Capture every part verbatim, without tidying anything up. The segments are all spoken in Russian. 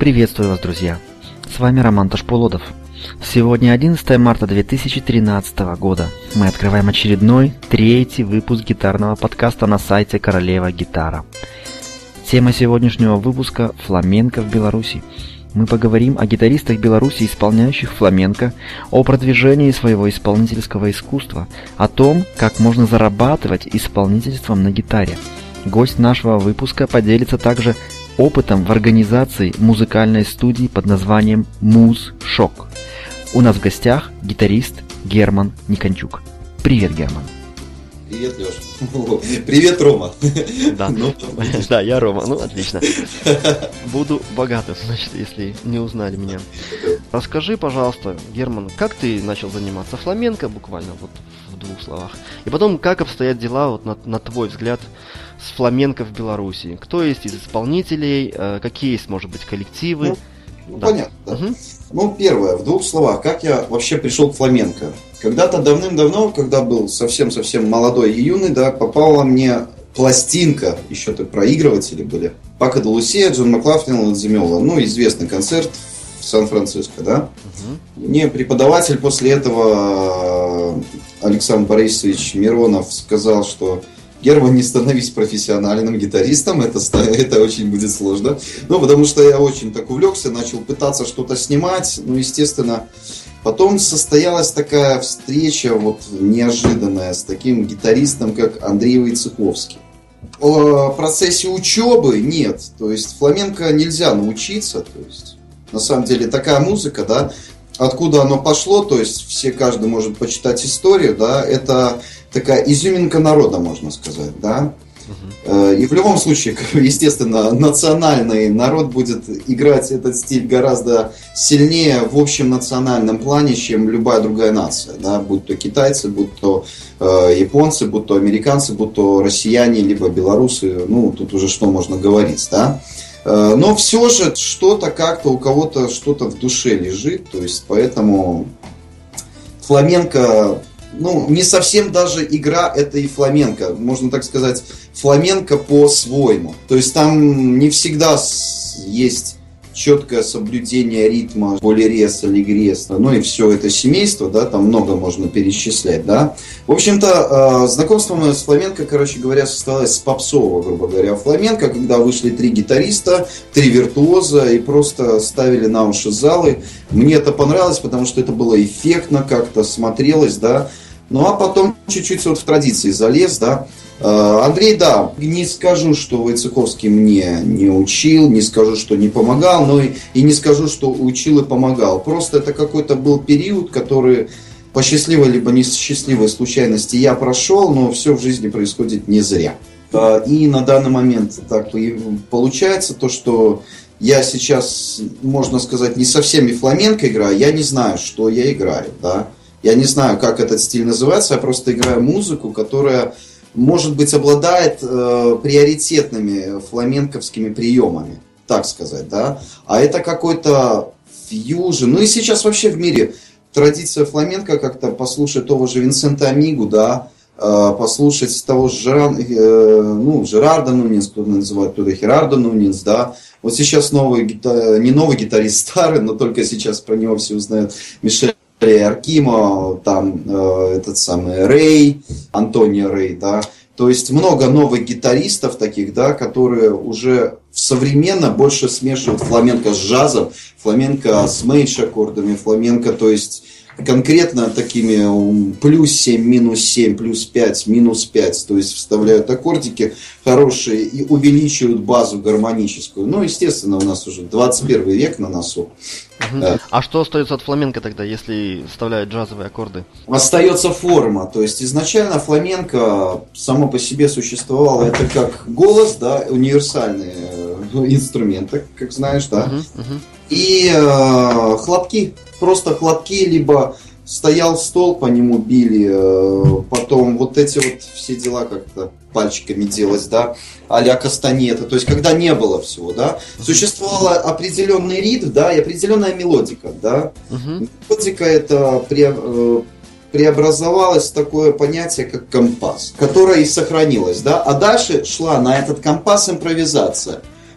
Приветствую вас, друзья! С вами Роман Ташполодов. Сегодня одиннадцатое марта две тысячи тринадцатого года. Мы открываем очередной, третий выпуск гитарного подкаста на сайте Королева Гитара. Тема сегодняшнего выпуска – фламенко в Беларуси. Мы поговорим о гитаристах Беларуси, исполняющих фламенко, о продвижении своего исполнительского искусства, о том, как можно зарабатывать исполнительством на гитаре. Гость нашего выпуска поделится также опытом в организации музыкальной студии под названием «Муз-Шок». У нас в гостях гитарист Герман Никончук. Привет, Герман. Привет, Леш. Привет, Рома. Да, ну, да, я Рома. Ну, отлично. Буду богатым, значит, если не узнали меня. Расскажи, пожалуйста, Герман, как ты начал заниматься фламенко, буквально вот в двух словах. И потом, как обстоят дела, вот на, на твой взгляд, с фламенко в Беларуси? Кто есть из исполнителей? Какие есть, может быть, коллективы? Ну, да. Понятно. Да. Угу. Ну, первое, в двух словах, как я вообще пришел к фламенко. Когда-то давным-давно, когда был совсем-совсем молодой и юный, да, попала мне пластинка, еще так проигрыватели были, Пако де Луcia, Джон Маклафлин, Ладзимела. Ну, известный концерт в Сан-Франциско, да. Угу. Мне преподаватель после этого, Александр Борисович Миронов, сказал, что: Герман, не становись профессиональным гитаристом, это, это очень будет сложно. Ну, потому что я очень так увлекся, начал пытаться что-то снимать. Ну, естественно, потом состоялась такая встреча вот неожиданная с таким гитаристом, как Андрей Войцеховский. О процессе учебы нет. То есть фламенко нельзя научиться. То есть, на самом деле, такая музыка, да, откуда оно пошло, то есть все, каждый может почитать историю, да, это такая изюминка народа, можно сказать, да. Uh-huh. И в любом случае, естественно, национальный народ будет играть этот стиль гораздо сильнее в общем национальном плане, чем любая другая нация, да, будь то китайцы, будь то э, японцы, будь то американцы, будь то россияне, либо белорусы, ну, тут уже что можно говорить, да. Но все же что-то как-то у кого-то что-то в душе лежит, то есть поэтому фламенко, ну, не совсем даже игра, это и фламенко, можно так сказать, фламенко по-своему. То есть там не всегда есть четкое соблюдение ритма, полирес, аллегрес, ну и все это семейство, да, там много можно перечислять, да. В общем-то, знакомство мое с фламенко, короче говоря, состоялось с попсового, грубо говоря, фламенко, когда вышли три гитариста, три виртуоза и просто ставили на уши залы. Мне это понравилось, потому что это было эффектно, как-то смотрелось, да. Ну а потом чуть-чуть вот в традиции залез, да. Андрей, да, не скажу, что Войцеховский мне не учил, не скажу, что не помогал, но и, и не скажу, что учил и помогал. Просто это какой-то был период, который по счастливой либо несчастливой случайности я прошел, но все в жизни происходит не зря. И на данный момент так получается то, что я сейчас, можно сказать, не совсем и фламенко играю, я не знаю, что я играю, да. Я не знаю, как этот стиль называется, я просто играю музыку, которая, может быть, обладает э, приоритетными фламенковскими приемами, так сказать, да. А это какой-то фьюжн. Ну и сейчас вообще в мире традиция фламенко, как-то послушать того же Винсента Амигу, да, э, послушать того же Жеран, э, ну, Жерарда Нунинс, кто называет туда Херардо Нунинс, да. Вот сейчас новый, не новый гитарист, старый, но только сейчас про него все узнают, Мишель Аркимо, там э, этот самый Рэй, Антонио Рэй, да. То есть много новых гитаристов таких, да, которые уже современно больше смешивают фламенко с джазом, фламенко с мейдж-аккордами, фламенко, то есть конкретно такими плюс семь, минус семь, плюс пять, минус пять, то есть вставляют аккордики хорошие и увеличивают базу гармоническую. Ну, естественно, у нас уже двадцать первый век на носу. Угу. Да. А что остается от фламенко тогда, если вставляют джазовые аккорды? Остается форма, то есть изначально фламенко само по себе существовало, это как голос, да, универсальные инструменты, как знаешь, да, угу, угу. и э, хлопки. Просто хлопки, либо стоял стол, по нему били, потом вот эти вот все дела как-то пальчиками делать, да, а-ля кастанета, то есть когда не было всего, да, существовал определенный ритм, да, и определенная мелодика, да, uh-huh. Мелодика это пре, преобразовалось в такое понятие, как компас, которое и сохранилось, да, а дальше шла на этот компас импровизация.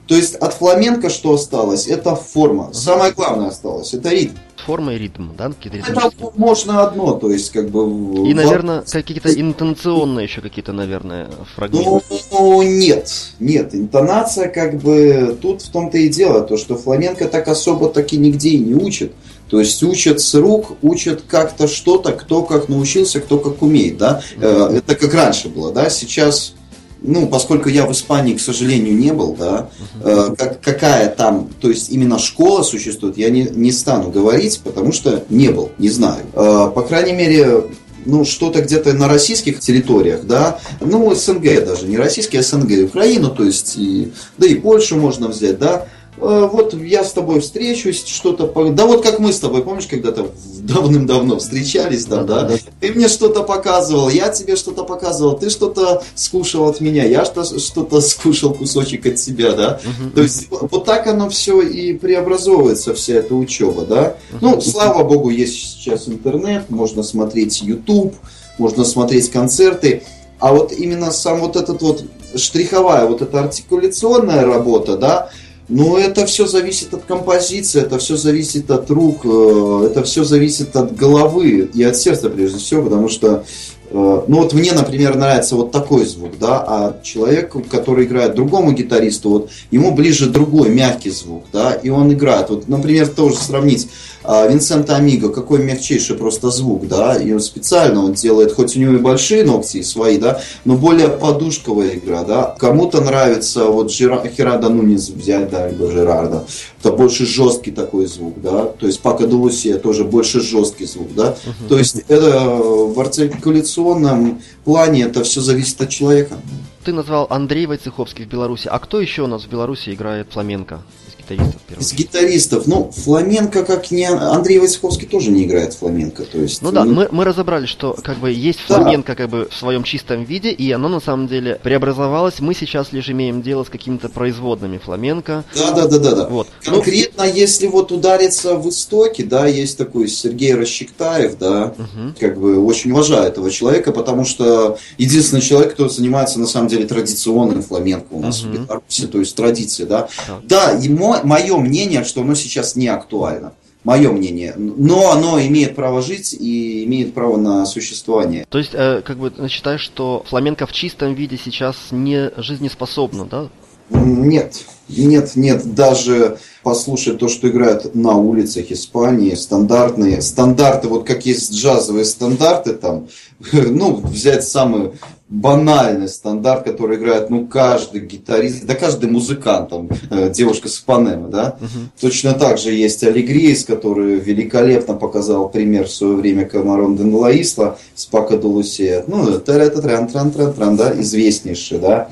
То есть от фламенко что осталось? Это форма. Самое главное осталось, это ритм. Форма и ритм, да? Какие-то Это можно одно, то есть как бы... И, наверное, какие-то интонационные еще какие-то, наверное, фрагменты. Ну, нет, нет, интонация как бы... Тут в том-то и дело, то, что фламенко так особо таки нигде и не учат. То есть учат с рук, учат как-то что-то, кто как научился, кто как умеет, да? Mm-hmm. Это как раньше было, да? Сейчас... Ну, поскольку я в Испании, к сожалению, не был, да, uh-huh. э, как, какая там, то есть именно школа существует, я не, не стану говорить, потому что не был, не знаю. Э, по крайней мере, ну, что-то где-то на российских территориях, да, ну, СНГ даже, не российский, а СНГ, Украину, то есть, и, да и Польшу можно взять, да. Вот я с тобой встречусь, что-то... Да вот как мы с тобой, помнишь, когда-то давным-давно встречались там, да? да? Ты мне что-то показывал, я тебе что-то показывал, ты что-то скушал от меня, я что-то скушал кусочек от тебя, да? Uh-huh. То есть вот так оно все и преобразовывается, вся эта учеба, да? Uh-huh. Ну, слава богу, есть сейчас интернет, можно смотреть YouTube, можно смотреть концерты, а вот именно сам вот этот вот штриховая, вот эта артикуляционная работа, да, но это все зависит от композиции, это все зависит от рук, это все зависит от головы и от сердца прежде всего, потому что, ну вот мне, например, нравится вот такой звук, да, а человек, который играет другому гитаристу, вот ему ближе другой мягкий звук, да, и он играет, вот, например, тоже сравнить Винсента Амиго, какой мягчайший просто звук, да, и он специально он делает, хоть у него и большие ногти свои, да, но более подушковая игра, да. Кому-то нравится вот Жира, Херардо Нунес взять, да, либо Жерарда, это больше жесткий такой звук, да, то есть Пако де Лусия тоже больше жесткий звук, да, uh-huh. То есть это в артикуляционном плане это все зависит от человека. Ты назвал Андрей Войцеховский в Беларуси, а кто еще у нас в Беларуси играет фламенко? Гитаристов, из гитаристов, ну, фламенко, как не Андрей Войцеховский тоже не играет фламенко, то есть... Ну да, ну... Мы, мы разобрали, что как бы есть фламенко, да, как бы в своем чистом виде, и оно на самом деле преобразовалось, мы сейчас лишь имеем дело с какими-то производными фламенко. Да, да, да, да, да. Вот. Конкретно, ну... если вот удариться в истоки, да, есть такой Сергей Расчектаев, да, угу. Как бы очень уважаю этого человека, потому что единственный человек, кто занимается на самом деле традиционным фламенко у нас угу. в Беларуси, то есть традиция, да. Да, да, ему мое мнение, что оно сейчас не актуально. Мое мнение. Но оно имеет право жить и имеет право на существование. То есть, э, как бы, считаешь, что фламенко в чистом виде сейчас не жизнеспособно, да? Нет. Нет, нет. Даже послушать то, что играют на улицах Испании, стандартные, стандарты, вот как есть джазовые стандарты там, ну, взять самый банальный стандарт, который играет, ну, каждый гитарист, да каждый музыкант, там, э, девушка с Ипанемы, да, uh-huh. Точно так же есть Алегриес, который великолепно показал пример в свое время Камарон де Нлаисла с Пако де Лусия, ну, тран-тран-тран-тран, да, известнейший, да,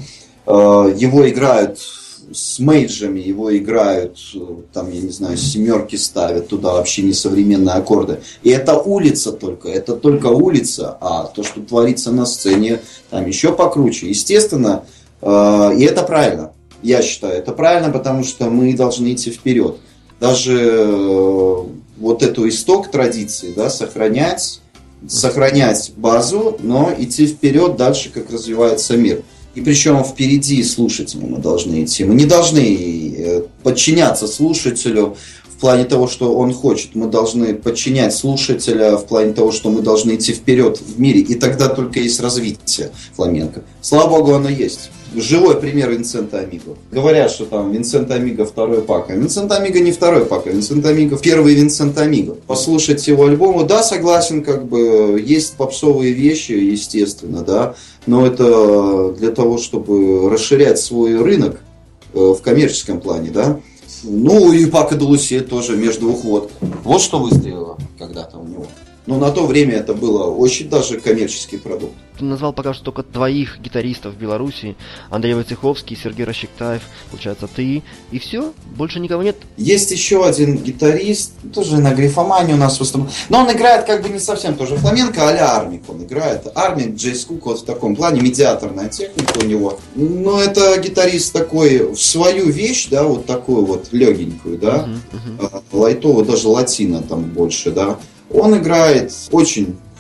э, его играют с мейджами, его играют, там, я не знаю, семерки ставят, туда вообще несовременные аккорды. И это улица только, это только улица, а то, что творится на сцене, там еще покруче. Естественно, э, и это правильно, я считаю, это правильно, потому что мы должны идти вперед. Даже э, вот эту исток традиции, да, сохранять, сохранять базу, но идти вперед дальше, как развивается мир. И причем впереди слушателя мы должны идти. Мы не должны подчиняться слушателю в плане того, что он хочет. Мы должны подчинять слушателя в плане того, что мы должны идти вперед в мире. И тогда только есть развитие фламенко. Слава богу, оно есть. Живой пример Винсента Амиго. Говорят, что там Винсент Амиго второй Пако. Винсент Амиго не второй Пако, Винсент Амиго первый Винсент Амиго. Послушать его альбомы, да, согласен, как бы есть попсовые вещи, естественно, да, но это для того, чтобы расширять свой рынок в коммерческом плане, да. Ну и Пако де Лусия тоже между двух вод. Вот что выстрелило когда-то у него. Но на то время это было очень даже коммерческий продукт. Ты назвал пока что только двоих гитаристов в Беларуси. Андрей Войцеховский, Сергей Расчектаев, получается, ты. И все? Больше никого нет? Есть еще один гитарист, тоже на грифомании у нас выступал. Но он играет как бы не совсем тоже фламенко, а-ля Армик он играет. Армик, Джейс Кук, вот в таком плане, медиаторная техника у него. Но это гитарист такой, в свою вещь, да, вот такую вот легенькую, да, uh-huh, uh-huh. лайтовую, даже латино там больше, да. Он играет очень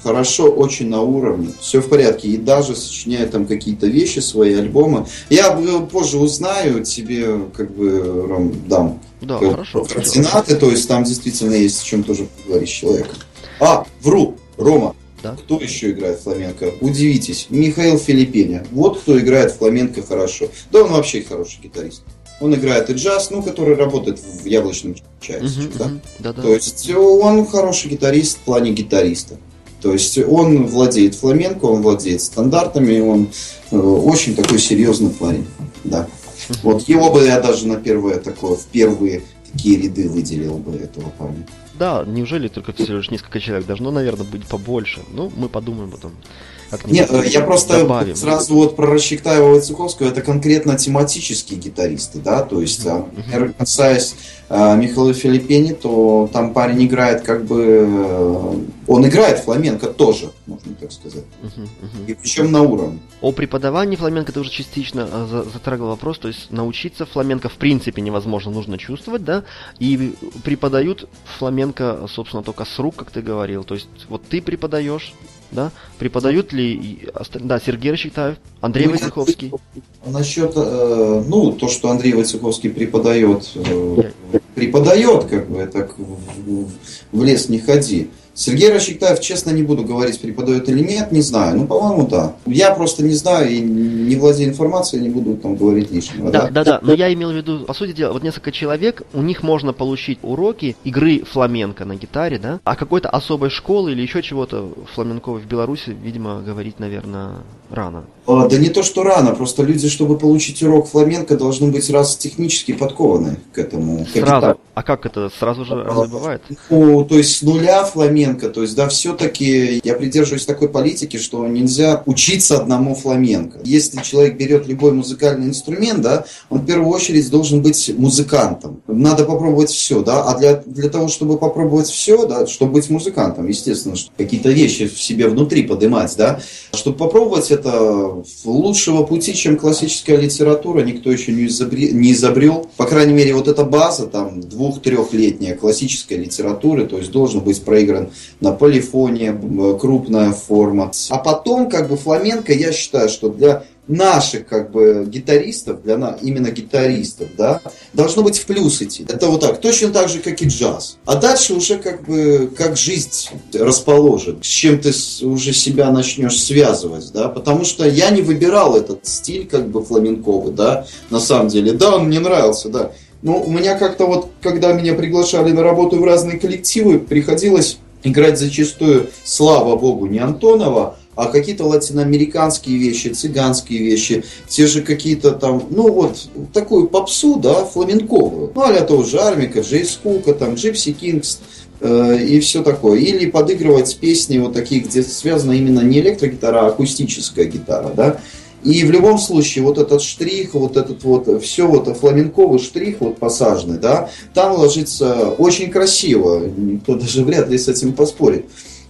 хорошо, очень на уровне, все в порядке, и даже сочиняет там какие-то вещи, свои альбомы. Я позже узнаю, тебе как бы, Ром, дам да, как, хорошо, координаты, то есть там действительно есть о чем тоже поговорить с человеком. А, вру, Рома, да? Кто еще играет в фламенко? Удивитесь, Михаил Филиппини. Вот кто играет в фламенко хорошо. Да, он вообще хороший гитарист. Он играет и джаз, ну, который работает в яблочном чае. Uh-huh, да? Uh-huh. Да, да. То есть он хороший гитарист в плане гитариста. То есть он владеет фламенко, он владеет стандартами, он э, очень такой серьезный парень. Да. Uh-huh. Вот его бы я даже на первое такое, в первые такие ряды выделил бы этого парня. Да, неужели только всего лишь несколько человек? Должно, наверное, быть побольше. Ну, мы подумаем потом. Нет, я просто добавим. Сразу вот про Расчектаева и Войцеховского, это конкретно тематические гитаристы, да, то есть, uh-huh. например, касаясь э, Михаила Филиппини, то там парень играет как бы, э, он играет фламенко тоже, можно так сказать, uh-huh. Uh-huh. И причем на уровне. О преподавании фламенко ты уже частично э, затрагивал вопрос, то есть научиться фламенко в принципе невозможно, нужно чувствовать, да, и преподают фламенко, собственно, только с рук, как ты говорил, то есть вот ты преподаешь, да, преподают ли, да, Сергей Расчектаев, Андрей ну, Войцеховский? Насчет, э, ну, то, что Андрей Войцеховский преподает, э, преподает, как бы, так в, в лес не ходи. Сергей Расчектаев, честно, не буду говорить, преподает или нет, не знаю. Ну, по-моему, да. Я просто не знаю и не владею информацией, не буду там говорить лишнего. Да, да, да, да. Но я имел в виду, по сути дела, вот несколько человек, у них можно получить уроки игры фламенко на гитаре, да? А какой-то особой школы или еще чего-то фламенковой в Беларуси, видимо, говорить, наверное, рано. А, да не то, что рано, просто люди, чтобы получить урок фламенко, должны быть раз технически подкованы к этому. Сразу? А как это? Сразу же разве бывает? Ну, то есть с нуля фламенко, то есть, да, все-таки я придерживаюсь такой политики, что нельзя учиться одному фламенко. Если человек берет любой музыкальный инструмент, да, он в первую очередь должен быть музыкантом. Надо попробовать все, да, а для, для того, чтобы попробовать все, да, чтобы быть музыкантом, естественно, какие-то вещи в себе внутри поднимать, да, чтобы попробовать это лучшего пути, чем классическая литература, никто еще не изобрел, не изобрел. По крайней мере, вот эта база, там, двух-трехлетняя классической литературы, то есть должен быть проигран на полифоне, крупная форма. А потом, как бы, фламенко, я считаю, что для наших, как бы, гитаристов, для на, именно гитаристов, да, должно быть в плюс идти. Это вот так, точно так же, как и джаз. А дальше уже, как бы, как жизнь расположит, с чем ты уже себя начнешь связывать, да, потому что я не выбирал этот стиль, как бы, фламенковый, да, на самом деле. Да, он мне нравился, да. Но у меня как-то вот, когда меня приглашали на работу в разные коллективы, приходилось играть зачастую, слава богу, не Антонова, а какие-то латиноамериканские вещи, цыганские вещи, те же какие-то там, ну вот, такую попсу, да, фламенковую. Ну, а-ля того же Армика, Джейс Кука, там, Джипси Кингс э, и все такое. Или подыгрывать песни вот такие, где связана именно не электрогитара, а акустическая гитара, да. И в любом случае, вот этот штрих, вот этот вот, все вот фламенковый штрих, вот пассажный, да, там ложится очень красиво, никто даже вряд ли с этим поспорит.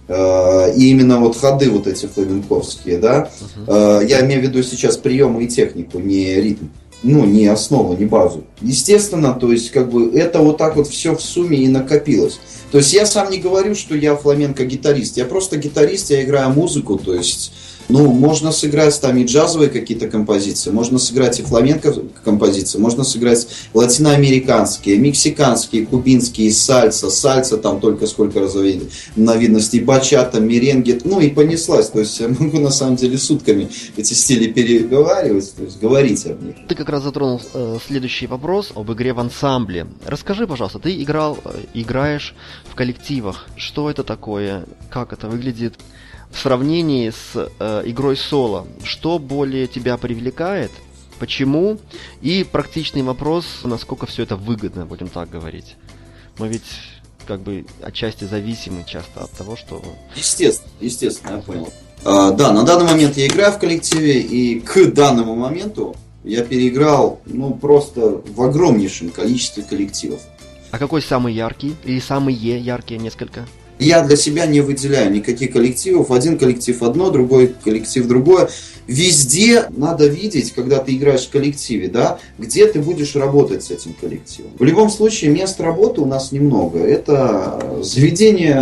И именно вот ходы вот эти фламенковские, да, uh-huh. Я имею в виду сейчас приемы и технику, не ритм, ну, не основу, не базу. Естественно, то есть, как бы, это вот так вот все в сумме и накопилось. То есть, я сам не говорю, что я фламенко-гитарист, я просто гитарист, я играю музыку, то есть... Ну, можно сыграть там и джазовые какие-то композиции, можно сыграть и фламенко композиции, можно сыграть латиноамериканские, мексиканские, кубинские, сальса, сальса там только сколько разновидностей, бачата, меренге, ну и понеслась. То есть я могу на самом деле сутками эти стили переговаривать, то есть говорить об них. Ты как раз затронул э, следующий вопрос об игре в ансамбле. Расскажи, пожалуйста, ты играл, э, играешь в коллективах, что это такое, как это выглядит? В сравнении с э, игрой соло, что более тебя привлекает, почему? И практичный вопрос, насколько все это выгодно, будем так говорить. Мы ведь как бы отчасти зависимы часто от того, что... Естественно, естественно, я понял. А, да, на данный момент я играю в коллективе, и к данному моменту я переиграл, ну, просто в огромнейшем количестве коллективов. А какой самый яркий? Или самые яркие несколько? Я для себя не выделяю никаких коллективов. Один коллектив одно, другой коллектив другое. Везде надо видеть, когда ты играешь в коллективе, да, где ты будешь работать с этим коллективом. В любом случае, мест работы у нас немного. Это заведение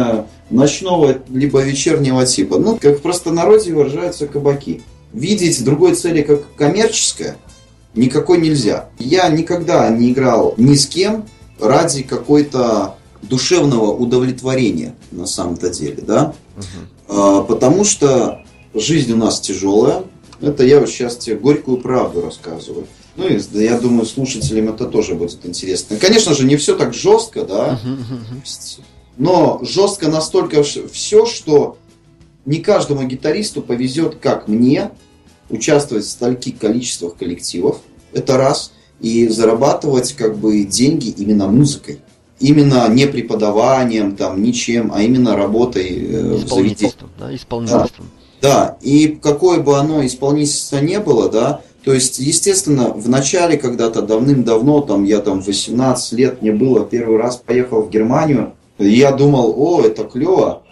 ночного либо вечернего типа. Ну, как в простонародье выражаются кабаки. Видеть другой цели как коммерческое никакой нельзя. Я никогда не играл ни с кем ради какой-то душевного удовлетворения на самом-то деле, да? Uh-huh. А, потому что жизнь у нас тяжелая. Это я вот сейчас тебе горькую правду рассказываю. Ну и я думаю, слушателям это тоже будет интересно. Конечно же, не все так жестко, да? Uh-huh, uh-huh. Но жестко настолько все, что не каждому гитаристу повезет, как мне, участвовать в стольких количествах коллективов. Это раз. И зарабатывать как бы деньги именно музыкой. Именно не преподаванием, там, ничем, а именно работой э, в заведении. Да, исполнительством. Да, да, и какое бы оно исполнительство не было, да, то есть, естественно, в начале, когда-то давным-давно, там, я там восемнадцать лет мне было, первый раз поехал в Германию, я думал, о, это клево,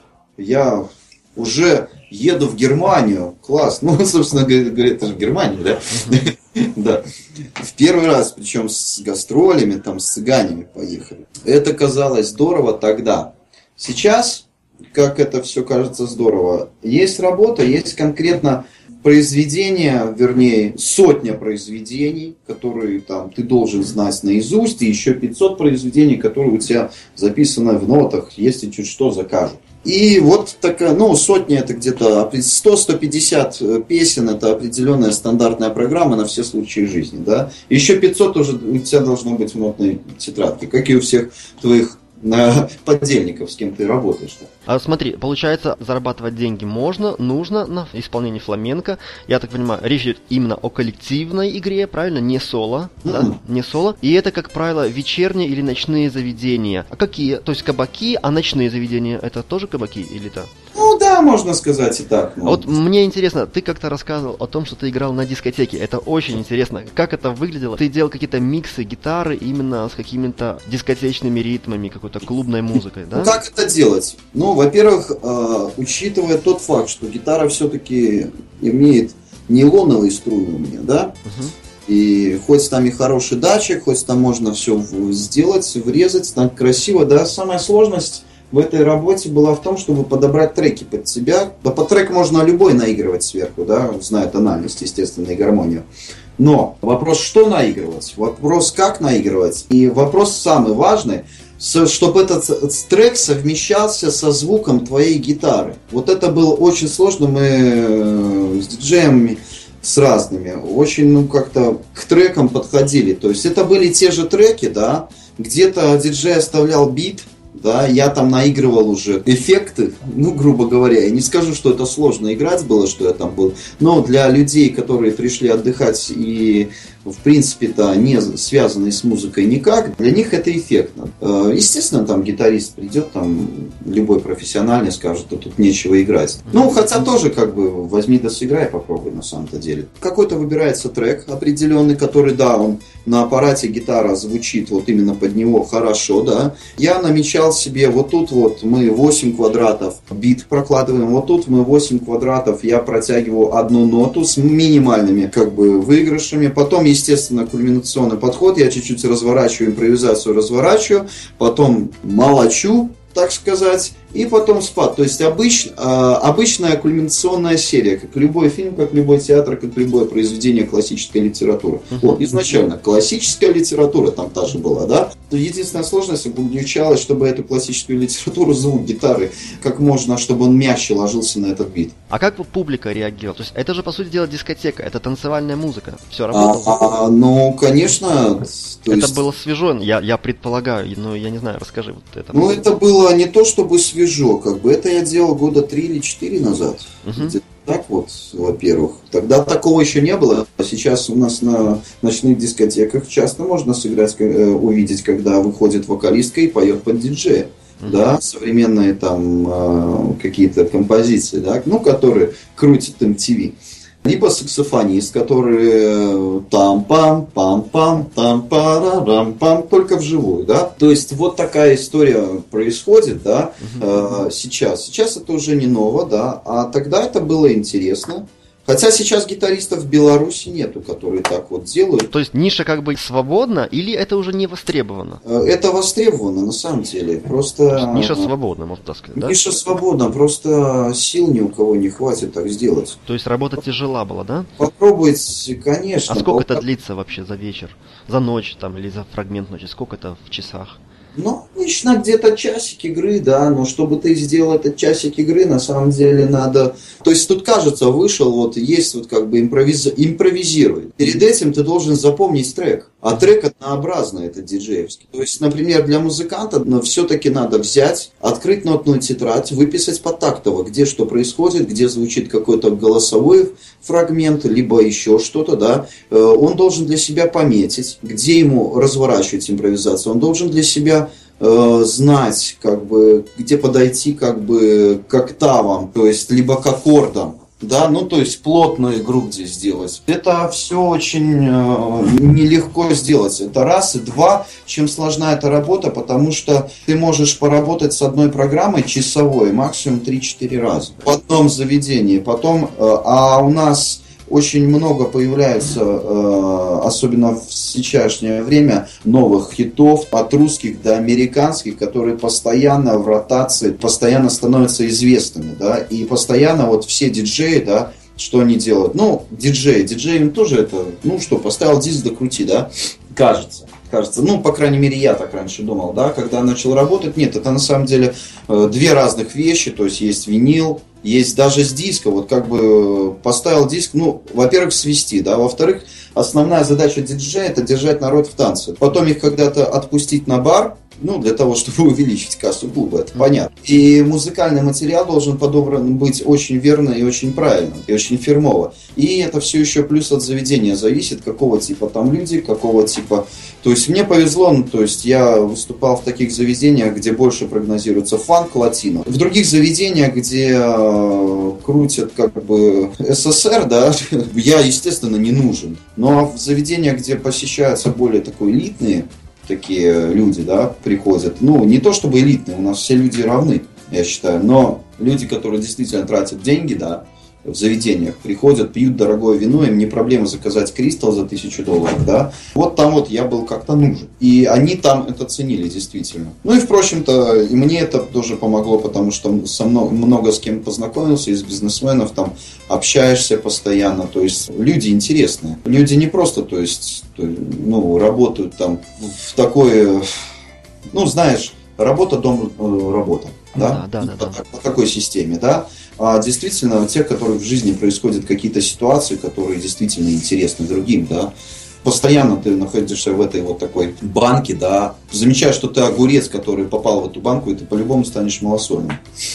я уже еду в Германию, класс, ну, собственно говоря, это же Германия, да? Да. В первый раз, причем с гастролями, там, с цыганями поехали. Это казалось здорово тогда. Сейчас, как это все кажется здорово, есть работа, есть конкретно произведение, вернее, сотня произведений, которые там ты должен знать наизусть, и еще пятьсот произведений, которые у тебя записаны в нотах, если чуть что закажут. И вот такая, ну, сотня это где-то сто - сто пятьдесят песен, это определенная стандартная программа на все случаи жизни, да. Еще пятьсот уже у тебя должно быть в нотной тетрадке, как и у всех твоих подельников, с кем ты работаешь. А смотри, получается, зарабатывать деньги можно, нужно на исполнении фламенко. Я так понимаю, речь идет именно о коллективной игре, правильно? Не соло, mm-hmm. да? Не соло. И это, как правило, вечерние или ночные заведения. А какие? То есть кабаки, а ночные заведения это тоже кабаки или да? Ну да, можно сказать и так. Ну. Вот мне интересно, ты как-то рассказывал о том, что ты играл на дискотеке. Это очень интересно. Как это выглядело? Ты делал какие-то миксы гитары именно с какими-то дискотечными ритмами, какой-то клубной музыкой, да? Ну как это делать? Ну, во-первых, э, учитывая тот факт, что гитара все-таки имеет нейлоновые струны у меня, да? Uh-huh. И хоть там и хороший датчик, хоть там можно все сделать, врезать, так красиво, да? Самая сложность в этой работе была в том, чтобы подобрать треки под себя. Да под трек можно любой наигрывать сверху, да, зная тональность, естественно, и гармонию. Но вопрос, что наигрывать, вопрос, как наигрывать, и вопрос самый важный, чтобы этот трек совмещался со звуком твоей гитары. Вот это было очень сложно, мы с диджеями с разными очень, ну, как-то к трекам подходили. То есть это были те же треки, да, где-то диджей оставлял бит, да, я там наигрывал уже эффекты, ну, грубо говоря, я не скажу, что это сложно играть было, что я там был, но для людей, которые пришли отдыхать и, в принципе-то, не связанные с музыкой никак, для них это эффектно. Естественно, там гитарист придет, там любой профессиональный скажет, что тут нечего играть. Ну, хотя тоже, как бы, возьми да сыграй, попробуй на самом-то деле. Какой-то выбирается трек определенный, который, да, он на аппарате гитара звучит вот именно под него хорошо, да. Я намечал себе вот тут вот мы восемь квадратов бит прокладываем, вот тут мы восемь квадратов, я протягиваю одну ноту с минимальными как бы выигрышами, потом, естественно, кульминационный подход, я чуть-чуть разворачиваю, импровизацию разворачиваю, потом молочу, так сказать, и потом спад. То есть обыч, э, обычная кульминационная серия, как любой фильм, как любой театр, как любое произведение классической литературы. Uh-huh. Вот, изначально классическая литература там та же была, да? Единственная сложность заключалась, чтобы эту классическую литературу, звук гитары, как можно, чтобы он мягче ложился на этот бит. А как вот публика реагировала? То есть это же, по сути дела, дискотека, это танцевальная музыка. Все работало? А, а, ну, конечно. То это есть... было свежо, я, я предполагаю, но я не знаю, расскажи вот это. Ну, это было не то, чтобы свежо. Свежо, как бы это я делал года три или четыре назад. Uh-huh. Где-то так вот, во-первых. Тогда такого еще не было. А сейчас у нас на ночных дискотеках часто можно сыграть, увидеть, когда выходит вокалистка и поет под диджея. Uh-huh. Да, современные там какие-то композиции, да, ну, которые крутят эм ти ви. Либо саксофонист, который там-пам-пам-пам, там-парам-пам, только вживую, да. То есть вот такая история происходит, да, uh-huh. э, сейчас. Сейчас это уже не ново, да, а тогда это было интересно. Хотя сейчас гитаристов в Беларуси нету, которые так вот делают. То есть ниша как бы свободна или это уже не востребовано? Это востребовано на самом деле. Просто ниша свободна, можно так сказать, да? Ниша свободна, просто сил ни у кого не хватит так сделать. То есть работа тяжела была, да? Попробовать, конечно. А сколько это длится вообще за вечер? За ночь там или за фрагмент ночи? Сколько это в часах? Ну, обычно где-то часик игры, да, но чтобы ты сделал этот часик игры, на самом деле надо... То есть тут, кажется, вышел, вот есть вот как бы импровиз... импровизируй. Перед этим ты должен запомнить трек. А трек однообразный, это диджеевский. То есть, например, для музыканта все-таки надо взять, открыть нотную тетрадь, выписать потактово, где что происходит, где звучит какой-то голосовой фрагмент, либо еще что-то, да. Он должен для себя пометить, где ему разворачивать импровизацию. Он должен для себя э, знать, как бы, где подойти как бы к октавам, то есть либо к аккордам. Да, ну то есть плотную игру где сделать. Это все очень э, нелегко сделать. Это раз. И два, чем сложна эта работа, потому что ты можешь поработать с одной программой часовой максимум три-четыре раза в одном заведении. Потом, э, а у нас очень много появляется, э, особенно в сейчасшнее время, новых хитов от русских до американских, которые постоянно в ротации, постоянно становятся известными, да, и постоянно вот все диджеи, да, что они делают? Ну, диджеи, диджеи им тоже это, ну что, поставил диск, докрути, да, кажется. Кажется, ну, по крайней мере, я так раньше думал, да, когда начал работать. Нет, это на самом деле э, две разных вещи, то есть есть винил, есть даже с диска, вот как бы поставил диск, ну, во-первых, свести, да, во-вторых, основная задача диджея это держать народ в танце. Потом их когда-то отпустить на бар, ну, для того, чтобы увеличить кассу клуба, это понятно. И музыкальный материал должен подобран быть очень верно и очень правильно, и очень фирмово. И это все еще плюс от заведения зависит, какого типа там люди, какого типа... То есть мне повезло, ну, то есть я выступал в таких заведениях, где больше прогнозируется фанк, латино. В других заведениях, где э, крутят как бы СССР, да, я, естественно, не нужен. Но в заведениях, где посещаются более такой элитные такие люди, да, приходят. Ну, не то чтобы элитные, у нас все люди равны, я считаю, но люди, которые действительно тратят деньги, да, в заведениях, приходят, пьют дорогое вино, им не проблема заказать кристалл за тысячу долларов, да. Вот там вот я был как-то нужен. И они там это ценили, действительно. Ну и, впрочем-то, и мне это тоже помогло, потому что со много, много с кем познакомился, из бизнесменов, там, общаешься постоянно, то есть люди интересные. Люди не просто, то есть, ну, работают там в такой, ну, знаешь, работа, дом, работа, да, да, да, да, по, да. по такой системе, да. А действительно, те, которые в жизни происходят какие-то ситуации, которые действительно интересны другим, да, постоянно ты находишься в этой вот такой банке, да, замечаешь, что ты огурец, который попал в эту банку, и ты по-любому станешь малосольным.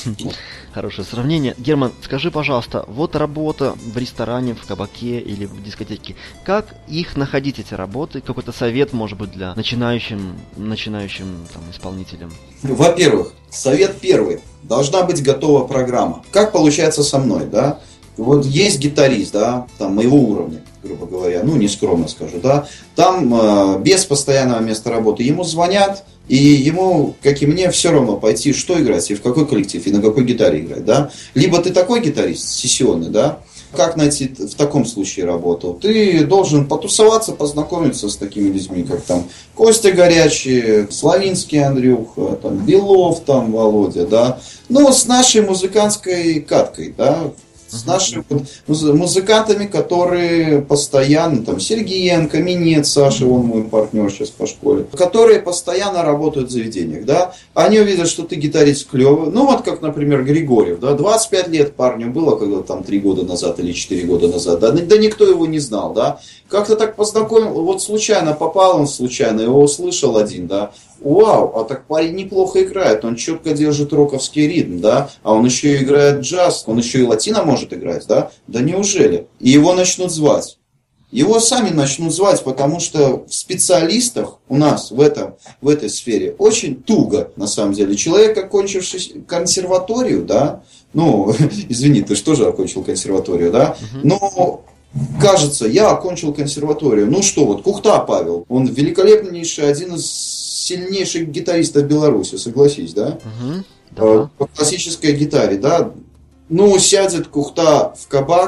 Хорошее сравнение. Герман, скажи, пожалуйста, вот работа в ресторане, в кабаке или в дискотеке. Как их находить, эти работы? Какой-то совет, может быть, для начинающим, начинающим там, исполнителям? Во-первых, совет первый. Должна быть готова программа. Как получается со мной, да? Вот есть гитарист, да, там моего уровня, грубо говоря, ну не скромно скажу, да, там э, без постоянного места работы ему звонят, и ему, как и мне, все равно пойти, что играть, и в какой коллектив, и на какой гитаре играть, да. Либо ты такой гитарист, сессионный, да, как найти в таком случае работу? Ты должен потусоваться, познакомиться с такими людьми, как там Костя Горячий, Славинский Андрюха, там, Белов, там, Володя, да. Ну, с нашей музыкантской каткой, да, с нашими музыкантами, которые постоянно, там, Сергеенко, Минет, Саша, он мой партнер сейчас по школе, которые постоянно работают в заведениях, да, они увидят, что ты гитарист клевый, ну, вот как, например, Григорьев, да, двадцать пять лет парню было, когда там три года назад или четыре года назад, да, да никто его не знал, да, как-то так познакомил, вот случайно попал он, случайно его услышал один, да, вау, а так парень неплохо играет, он четко держит роковский ритм, да, а он еще и играет джаз, он еще и латино может играть, да, да неужели? И его начнут звать. Его сами начнут звать, потому что в специалистах у нас в, этом, в этой сфере очень туго, на самом деле. Человек, окончивший консерваторию, да, ну, извини, ты же тоже окончил консерваторию, да, но... Кажется, я окончил консерваторию. Ну что, вот Кухта Павел, он великолепнейший, один из сильнейших гитаристов Беларуси, согласись, да? Угу, да. По классической гитаре, да? Ну, сядет Кухта в кабак,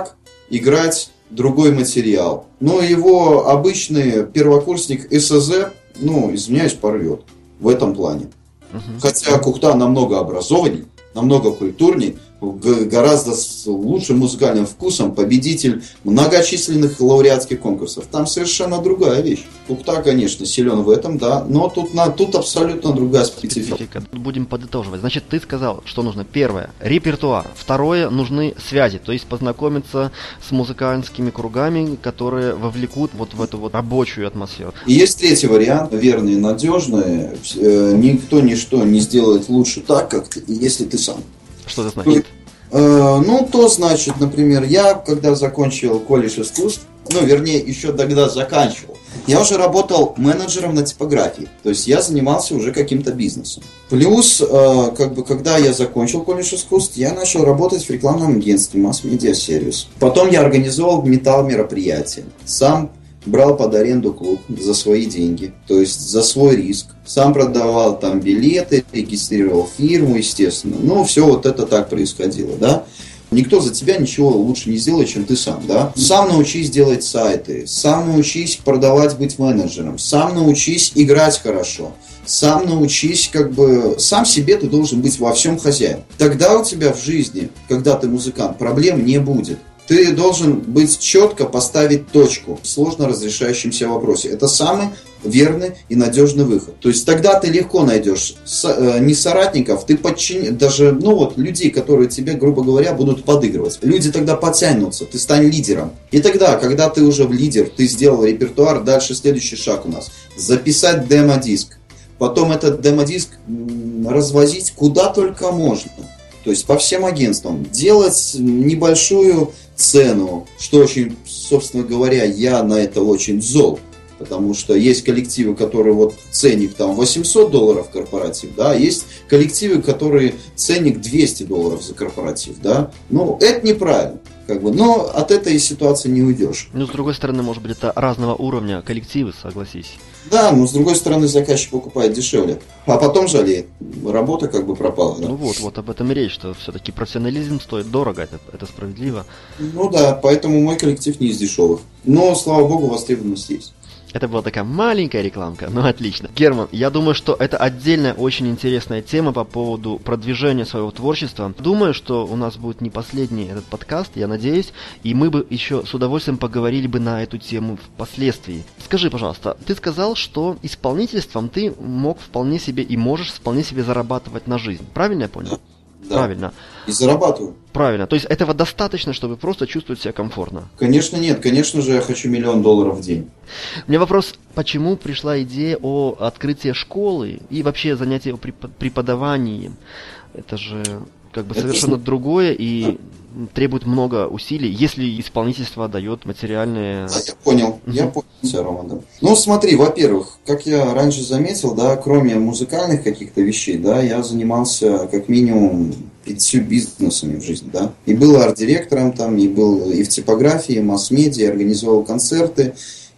играть другой материал. Но его обычный первокурсник СЗ, ну, извиняюсь, порвет в этом плане. Uh-huh. Хотя Кухта намного образованней, намного культурней, гораздо с лучшим музыкальным вкусом, победитель многочисленных лауреатских конкурсов. Там совершенно другая вещь. Кухта, конечно, силен в этом, да, но тут, на, тут абсолютно другая специфика. специфика. Будем подытоживать. Значит, ты сказал, что нужно первое – репертуар. Второе – нужны связи, то есть познакомиться с музыкальными кругами, которые вовлекут вот в эту вот рабочую атмосферу. И есть третий вариант, верный и надежный. Никто ничто не сделает лучше так, как ты, если ты сам. Что это значит? Э, ну, то значит, например, я, когда закончил колледж искусств, ну, вернее, еще тогда заканчивал, я уже работал менеджером на типографии. То есть я занимался уже каким-то бизнесом. Плюс, э, как бы, когда я закончил колледж искусств, я начал работать в рекламном агентстве Mass-Media Service. Потом я организовал металл-мероприятия. Сам брал под аренду клуб за свои деньги, то есть за свой риск. Сам продавал там билеты, регистрировал фирму, естественно. Ну, все вот это так происходило, да. Никто за тебя ничего лучше не сделает, чем ты сам, да. Сам научись делать сайты, сам научись продавать, быть менеджером, сам научись играть хорошо, сам научись, как бы, сам себе ты должен быть во всем хозяин. Тогда у тебя в жизни, когда ты музыкант, проблем не будет. Ты должен быть четко поставить точку в сложно разрешающемся вопросе. Это самый верный и надежный выход. То есть тогда ты легко найдешь со, не соратников, ты подчин... даже ну вот людей, которые тебе, грубо говоря, будут подыгрывать. Люди тогда подтянутся, ты стань лидером. И тогда, когда ты уже в лидер, ты сделал репертуар, дальше следующий шаг у нас. Записать демо-диск. Потом этот демо-диск развозить куда только можно. То есть по всем агентствам. Делать небольшую цену, что очень, собственно говоря, я на это очень зол. Потому что есть коллективы, которые вот ценник там восемьсот долларов корпоратив, да, есть коллективы, которые ценник двести долларов за корпоратив, да. Ну, это неправильно. Как бы, но от этой ситуации не уйдешь. Ну, с другой стороны, может быть, это разного уровня коллективы, согласись. Да, но с другой стороны, заказчик покупает дешевле, а потом жалеет. Работа как бы пропала. Да? Ну вот, вот об этом и речь, что все-таки профессионализм стоит дорого, это, это справедливо. Ну да, поэтому мой коллектив не из дешевых. Но, слава богу, востребованность есть. Это была такая маленькая рекламка, ну отлично. Герман, я думаю, что это отдельная очень интересная тема по поводу продвижения своего творчества. Думаю, что у нас будет не последний этот подкаст, я надеюсь, и мы бы еще с удовольствием поговорили бы на эту тему впоследствии. Скажи, пожалуйста, ты сказал, что исполнительством ты мог вполне себе и можешь вполне себе зарабатывать на жизнь. Правильно я понял? Да. Правильно. И зарабатываю. Правильно. То есть этого достаточно, чтобы просто чувствовать себя комфортно? Конечно нет. Конечно же, я хочу миллион долларов в день. У меня вопрос, почему пришла идея о открытии школы и вообще занятия преподаванием? Это же как бы Это совершенно ж... другое и да. требует много усилий, если исполнительство дает материальные... Да, я понял. Uh-huh. Я понял тебя, Роман. Да. Ну, смотри, во-первых, как я раньше заметил, да, кроме музыкальных каких-то вещей, да, я занимался как минимум пятью бизнесами в жизни, да. И был арт-директором там, и был и в типографии, и масс-медиа, организовал концерты,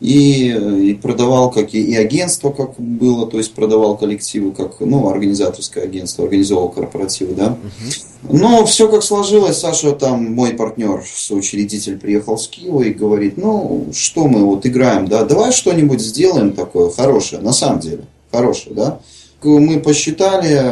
и, и продавал как и, и агентство, как было, то есть продавал коллективы, как, ну, организаторское агентство, организовал корпоративы, да. Uh-huh. Но все как сложилось, Саша, там, мой партнер, соучредитель, приехал с Киева и говорит, ну, что мы вот играем, да, давай что-нибудь сделаем такое хорошее, на самом деле, хорошее, да. Мы посчитали,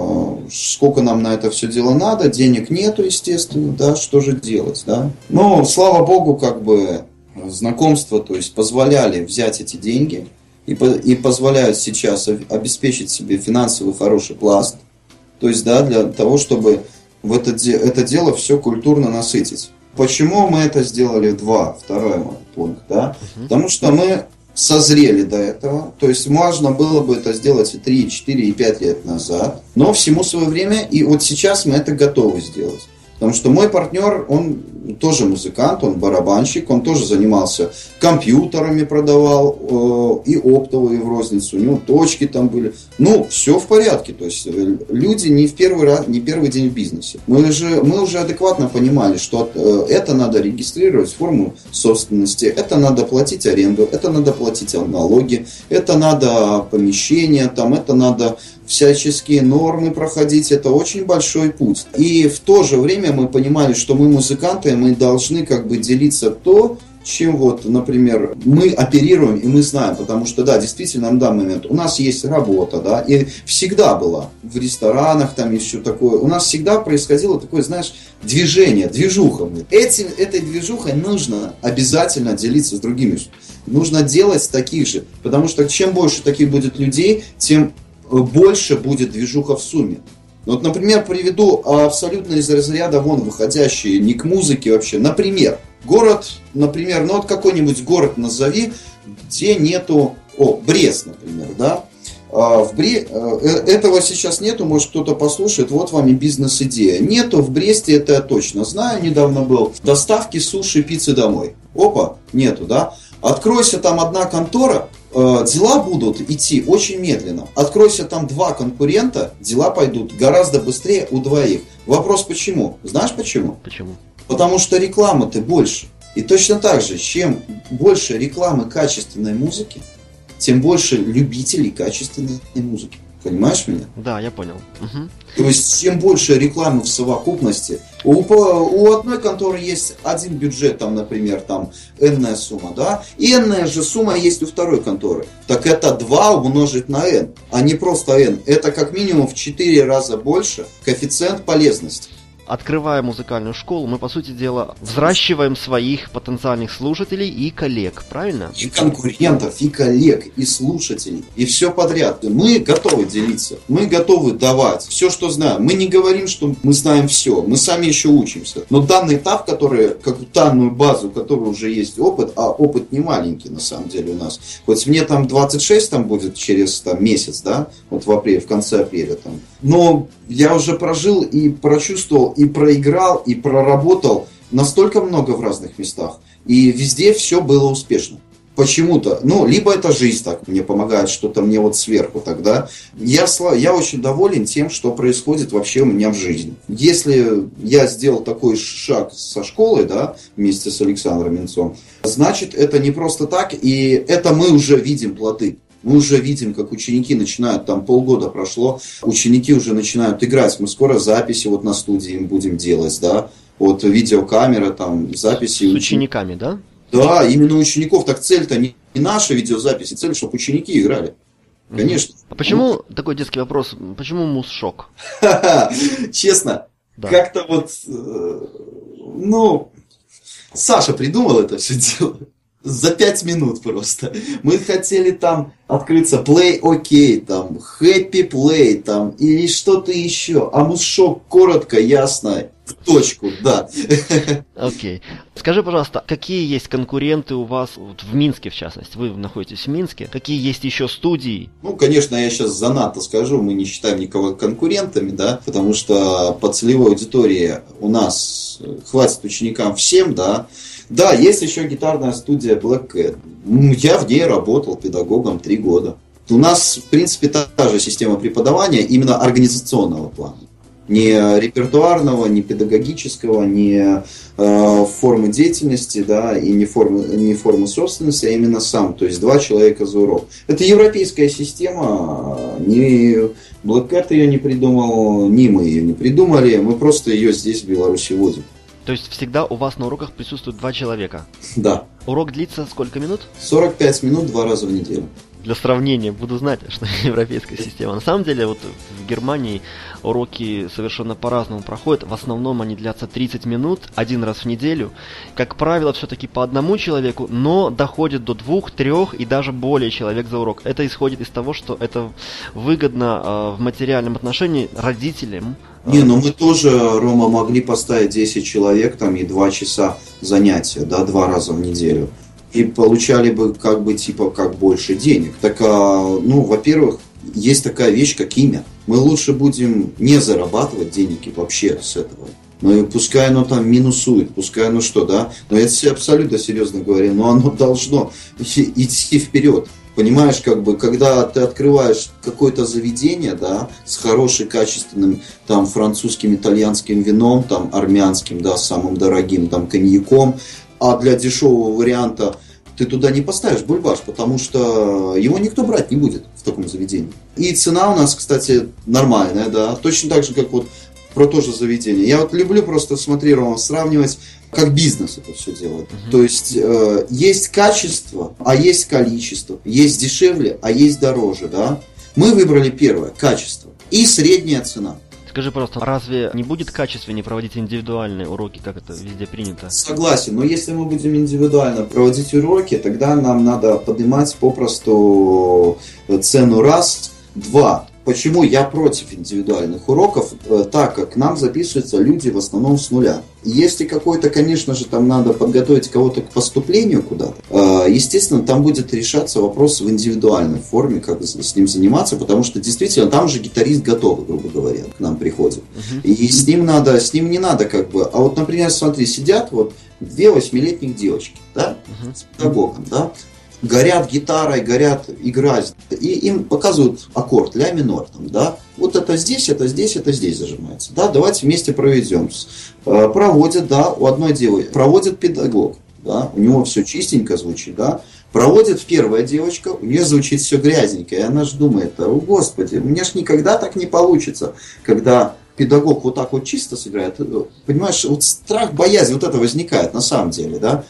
сколько нам на это все дело надо, денег нету, естественно, да, что же делать, да. Но, слава богу, как бы знакомства, то есть позволяли взять эти деньги и, и позволяют сейчас обеспечить себе финансовый хороший пласт, то есть, да, для того, чтобы в это, это дело все культурно насытить. Почему мы это сделали? Два, второй пункт, да, uh-huh. Потому что мы созрели до этого, то есть можно было бы это сделать и три, и четыре, и пять лет назад, но всему свое время, и вот сейчас мы это готовы сделать. Потому что мой партнер, он тоже музыкант, он барабанщик, он тоже занимался компьютерами, продавал э, и оптовые в розницу, у него точки там были. Ну, все в порядке, то есть люди не в первый раз, не первый день в бизнесе. Мы же, мы уже адекватно понимали, что э, это надо регистрировать форму собственности, это надо платить аренду, это надо платить налоги, это надо помещение, там, это надо всяческие нормы проходить, это очень большой путь. И в то же время мы понимали, что мы музыканты, мы должны как бы делиться то, чем вот, например, мы оперируем и мы знаем, потому что, да, действительно, на данный момент у нас есть работа, да, и всегда была в ресторанах, там еще такое, у нас всегда происходило такое, знаешь, движение, движуха. Этим, этой движухой нужно обязательно делиться с другими, нужно делать таких же, потому что чем больше таких будет людей, тем больше будет движуха в сумме. Вот, например, приведу абсолютно из разряда вон выходящие, не к музыке вообще, например, город, например, ну вот какой-нибудь город назови, где нету, о, Брест, например, да, а в Бре... этого сейчас нету, может кто-то послушает, вот вам и бизнес-идея. Нету в Бресте, это я точно знаю, недавно был, доставки суши, пиццы домой. Опа, нету, да. Откройся там одна контора, дела будут идти очень медленно. Откройся там два конкурента, дела пойдут гораздо быстрее у двоих. Вопрос почему? Знаешь почему? Почему? Потому что рекламы-то больше. И точно так же, чем больше рекламы качественной музыки, тем больше любителей качественной музыки. Понимаешь меня? Да, я понял. Угу. То есть, чем больше рекламы в совокупности, у, у одной конторы есть один бюджет, там, например, там, энная сумма, да, и энная же сумма есть у второй конторы. Так это два умножить на n, а не просто n. Это как минимум в четыре раза больше коэффициент полезности. Открывая музыкальную школу, мы, по сути дела, взращиваем своих потенциальных слушателей и коллег, правильно? И конкурентов, и коллег, и слушателей, и все подряд. Мы готовы делиться, мы готовы давать все, что знаем. Мы не говорим, что мы знаем все, мы сами еще учимся. Но данный этап, который, как данную базу, у которой уже есть опыт, а опыт не маленький на самом деле у нас. Хоть мне там двадцать шесть там будет через там, месяц, да, вот в апреле, в конце апреля там. Но я уже прожил и прочувствовал, и проиграл, и проработал настолько много в разных местах. И везде все было успешно. Почему-то. Ну, либо это жизнь так мне помогает, что-то мне вот сверху тогда. Я, я очень доволен тем, что происходит вообще у меня в жизни. Если я сделал такой шаг со школой, да, вместе с Александром Минцом, значит, это не просто так, и это мы уже видим плоды. Мы уже видим, как ученики начинают, там полгода прошло, ученики уже начинают играть. Мы скоро записи вот на студии будем делать, да. Вот видеокамера, там, записи. С учениками, да? Да, именно учеников. Так цель-то не, не наша видеозаписи, цель, чтобы ученики играли. Конечно. А почему, ну, такой детский вопрос, почему муз-шок? Честно, как-то вот, ну, Саша придумал это все дело. За пять минут просто. Мы хотели там открыться Play OK, там Happy Play, там или что-то еще. А муз-шок коротко, ясно, в точку, да. Окей. Okay. Скажи, пожалуйста, какие есть конкуренты у вас вот в Минске, в частности? Вы находитесь в Минске. Какие есть еще студии? Ну, конечно, я сейчас занадто скажу, мы не считаем никого конкурентами, да, потому что по целевой аудитории у нас хватит ученикам всем, да. Да, есть еще гитарная студия Black Cat. Я в ней работал педагогом три года. У нас, в принципе, та, та же система преподавания именно организационного плана. Не репертуарного, не педагогического, не э, формы деятельности, да, и не формы, не формы собственности, а именно сам. То есть два человека за урок. Это европейская система. Ни Black Cat ее не придумал, ни мы ее не придумали. Мы просто ее здесь, в Беларуси, вводим. То есть всегда у вас на уроках присутствуют два человека? Да. Урок длится сколько минут? сорок пять минут два раза в неделю. Для сравнения буду знать, что европейская система. На самом деле, вот в Германии уроки совершенно по-разному проходят. В основном они длятся тридцать минут, один раз в неделю. Как правило, все-таки по одному человеку, но доходит до двух, трех и даже более человек за урок. Это исходит из того, что это выгодно э, в материальном отношении родителям. Не, ну мы тоже, Рома, могли поставить десять человек там и два часа занятия, да, два раза в неделю. И получали бы как бы типа как больше денег. Так, ну, во-первых, есть такая вещь, как имя. Мы лучше будем не зарабатывать денег вообще с этого. Ну и пускай оно там минусует, пускай оно что, да. Но я абсолютно серьезно говорю, но оно должно идти вперед. Понимаешь, как бы, когда ты открываешь какое-то заведение, да, с хорошим, качественным, там, французским, итальянским вином, там, армянским, да, самым дорогим, там, коньяком, а для дешевого варианта ты ты туда не поставишь бульбаш, потому что его никто брать не будет в таком заведении. И цена у нас, кстати, нормальная, да, точно так же, как вот про то же заведение. Я вот люблю просто, смотри, Рома, сравнивать, как бизнес это все делает. Uh-huh. То есть э, есть качество, а есть количество. Есть дешевле, а есть дороже, да. Мы выбрали первое, качество и средняя цена. Скажи просто, разве не будет качественнее проводить индивидуальные уроки, как это везде принято? Согласен, но если мы будем индивидуально проводить уроки, тогда нам надо поднимать попросту цену раз, два. Почему я против индивидуальных уроков, так как к нам записываются люди в основном с нуля. Если какой-то, конечно же, там надо подготовить кого-то к поступлению куда-то, естественно, там будет решаться вопрос в индивидуальной форме, как с ним заниматься, потому что действительно там же гитарист готовый, грубо говоря, к нам приходит. Uh-huh. И с ним надо, с ним не надо как бы. А вот, например, смотри, сидят вот две восьмилетних девочки, да, uh-huh. с педагогом, да. Горят гитарой, горят играть, и им показывают аккорд ля минор, там, да, вот это здесь, это здесь, это здесь зажимается, да, давайте вместе проведем. Проводят, да, у одной девочки, проводит педагог, да, у него все чистенько звучит, да, проводит первая девочка, у нее звучит все грязненько, и она же думает, о господи, у меня ж никогда так не получится, когда педагог вот так вот чисто сыграет, понимаешь, вот страх, боязнь вот это возникает на самом деле, да.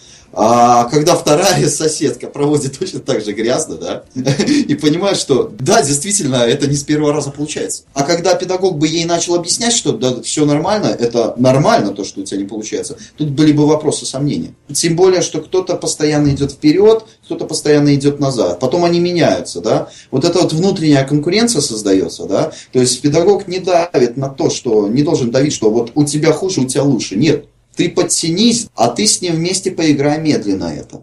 А когда вторая соседка проводит точно так же грязно, да, и понимает, что да, действительно, это не с первого раза получается. А когда педагог бы ей начал объяснять, что да, все нормально, это нормально то, что у тебя не получается, тут были бы вопросы, сомнения. Тем более, что кто-то постоянно идет вперед, кто-то постоянно идет назад. Потом они меняются, да. Вот эта вот внутренняя конкуренция создается, да. То есть педагог не давит на то, что не должен давить, что вот у тебя хуже, у тебя лучше. Нет. Ты подтянись, а ты с ним вместе поиграй медленно это.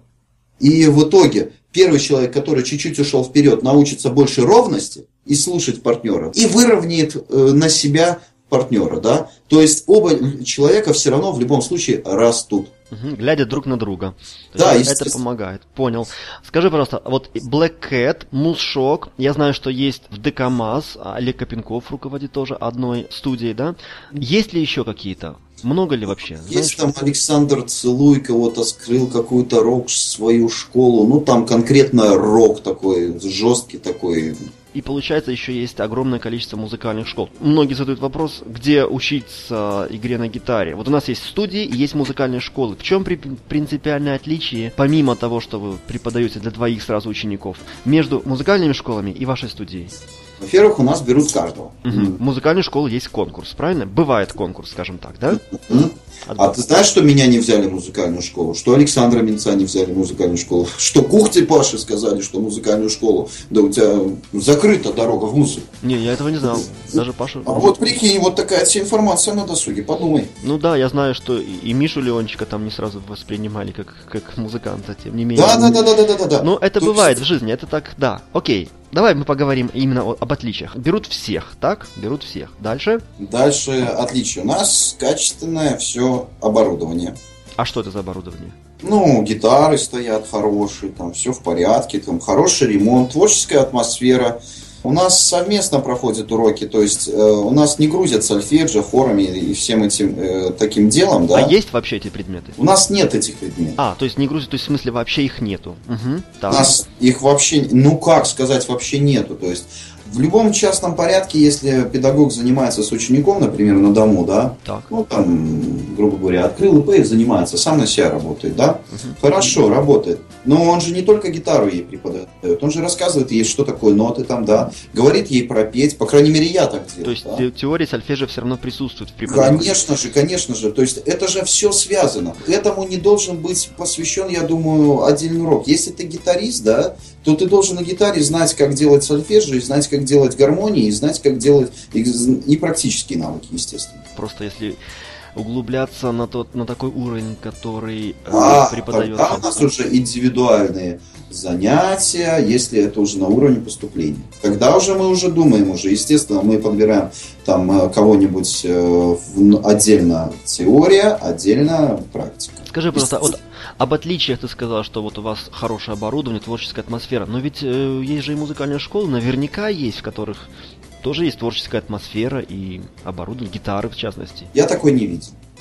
И в итоге первый человек, который чуть-чуть ушел вперед, научится больше ровности и слушать партнера, и выровняет э, на себя партнера, да. То есть оба человека все равно в любом случае растут. Угу, глядя друг на друга. То да, есть это помогает. Понял. Скажи, пожалуйста, вот Black Cat, Музшок, я знаю, что есть в ДК МАЗ, Олег Копенков руководит тоже одной студией, да? Есть ли еще какие-то? Много ли вообще? Есть знаешь? Там Александр Целуй кого-то скрыл, какую-то рок свою школу, ну там конкретно рок такой, жесткий такой. И получается, еще есть огромное количество музыкальных школ. Многие задают вопрос, где учиться игре на гитаре. Вот у нас есть студии и есть музыкальные школы. В чем при- принципиальное отличие, помимо того, что вы преподаете для двоих сразу учеников, между музыкальными школами и вашей студией? Во-первых, у нас берут каждого. Угу. Mm-hmm. В музыкальной школе есть конкурс, правильно? Бывает конкурс, скажем так, да? Mm-hmm. А ты знаешь, что меня не взяли в музыкальную школу? Что Александра Минца не взяли в музыкальную школу? Что Кухте Паши сказали, что музыкальную школу? Да у тебя закрыта дорога в музыку. Не, я этого не знал. Даже Паша... А вот прикинь, вот такая вся информация на досуге, подумай. Ну да, я знаю, что и Мишу Леончика там не сразу воспринимали как, как музыканта, тем не менее. Да, да, да, да, да, да, да. Но это То бывает есть... в жизни, это так, да. Окей. Давай мы поговорим именно о, об отличиях. Берут всех, так? Берут всех. Дальше? Дальше отличие. У нас качественное все оборудование. А что это за оборудование? Ну, гитары стоят хорошие, там все в порядке, там хороший ремонт, творческая атмосфера. У нас совместно проходят уроки, то есть э, у нас не грузят сольфеджио, хорами и всем этим э, таким делом, да. А есть вообще эти предметы? У нас нет этих предметов. А, то есть не грузят, то есть в смысле вообще их нету. Угу, у нас их вообще, ну как сказать, вообще нету, то есть в любом частном порядке, если педагог занимается с учеником, например, на дому, да, так. ну там, грубо говоря, открыл ИП и занимается, сам на себя работает, да, угу. Хорошо, работает. Но он же не только гитару ей преподает, он же рассказывает ей, что такое ноты там, да, говорит ей пропеть, по крайней мере, я так делаю. То есть да? теория сольфеджио все равно присутствует в преподавании? Конечно же, конечно же, то есть это же все связано. Этому не должен быть посвящен, я думаю, отдельный урок. Если ты гитарист, да, то ты должен на гитаре знать, как делать сольфеджио, и знать, как делать гармонии, и знать, как делать и, и практические навыки, естественно. Просто если углубляться на тот, на такой уровень, который а, э, преподается. А у нас уже индивидуальные занятия, если это уже на уровне поступления. Когда уже мы уже думаем, уже, естественно, мы подбираем там кого-нибудь э, отдельно теория, отдельно практика. Скажи просто, вот об отличиях ты сказал, что вот у вас хорошее оборудование, творческая атмосфера, но ведь э, есть же и музыкальные школы, наверняка есть, в которых тоже есть творческая атмосфера и оборудование, гитары в частности. Я такой не видел.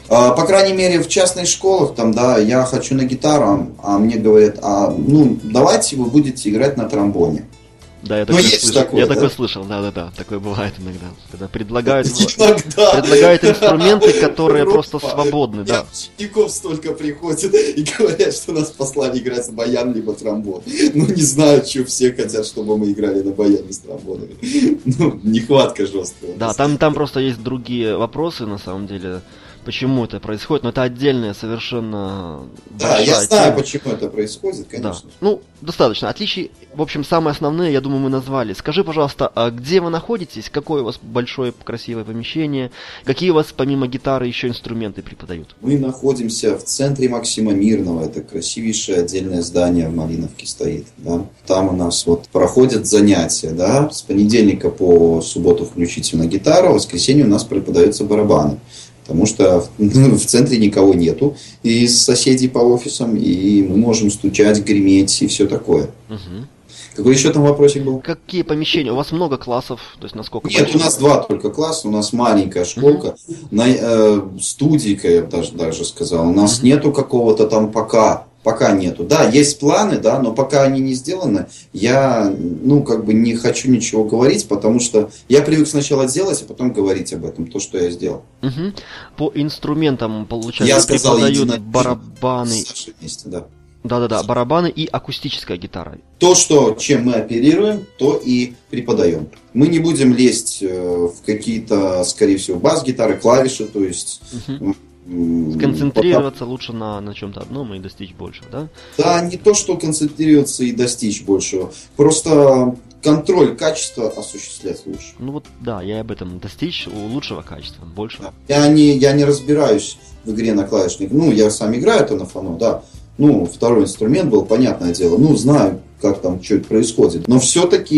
А, по крайней мере, в частных школах, там, да, я хочу на гитару, а мне говорят, а, ну, давайте вы будете играть на тромбоне. Да, я такое слышал. Такое, я да? такое слышал, да-да-да, такое бывает иногда. Когда предлагают, иногда. предлагают инструменты, которые просто свободны, да. Учеников столько приходит и говорят, что нас послали играть на баян либо тромбон. Ну, не знаю, что все хотят, чтобы мы играли на баяне с тромбонами. Ну, нехватка жесткая. Да, там, там просто есть другие вопросы, на самом деле. Почему это происходит, но это отдельная совершенно Да, я знаю, тема. Почему это происходит, конечно. Да. Ну, достаточно. Отличий, в общем, самые основные, я думаю, мы назвали. Скажи, пожалуйста, а где вы находитесь, какое у вас большое красивое помещение, какие у вас помимо гитары еще инструменты преподают? Мы находимся в центре Максима Мирного, это красивейшее отдельное здание в Малиновке стоит. Да? Там у нас вот проходят занятия, да, с понедельника по субботу включительно гитара, в воскресенье у нас преподаются барабаны. Потому что ну, в центре никого нету из соседей по офисам, и мы можем стучать, греметь и все такое. Угу. Какой еще там вопросик был? Какие помещения? У вас много классов? То есть насколько? Нет, большое? У нас два только класса, у нас маленькая школка, угу. на, э, студийка, я бы даже, даже сказал. У нас угу. нету какого-то там пока... Пока нету. Да, есть планы, да, но пока они не сделаны, я, ну, как бы не хочу ничего говорить, потому что я привык сначала делать, а потом говорить об этом, то, что я сделал. Угу. По инструментам, получается, я сказал, преподают барабаны. Вместе, да. Да-да-да, барабаны и акустическая гитара. То, что, чем мы оперируем, то и преподаем. Мы не будем лезть в какие-то, скорее всего, бас-гитары, клавиши, то есть... Угу. Сконцентрироваться пока... лучше на, на чем-то одном и достичь большего, да? Да, не то, что концентрироваться и достичь большего. Просто контроль качества осуществлять лучше. Ну вот, да, я об этом. Достичь лучшего качества, большего. Да. Я, не, я не разбираюсь в игре на клавишник. Ну, я сам играю это на фоно, да. Ну, второй инструмент был, понятное дело. Ну, знаю, как там, что это происходит. Но все-таки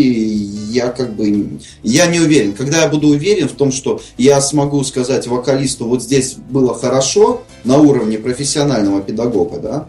я как бы, я не уверен. Когда я буду уверен в том, что я смогу сказать вокалисту, вот здесь было хорошо, на уровне профессионального педагога, да,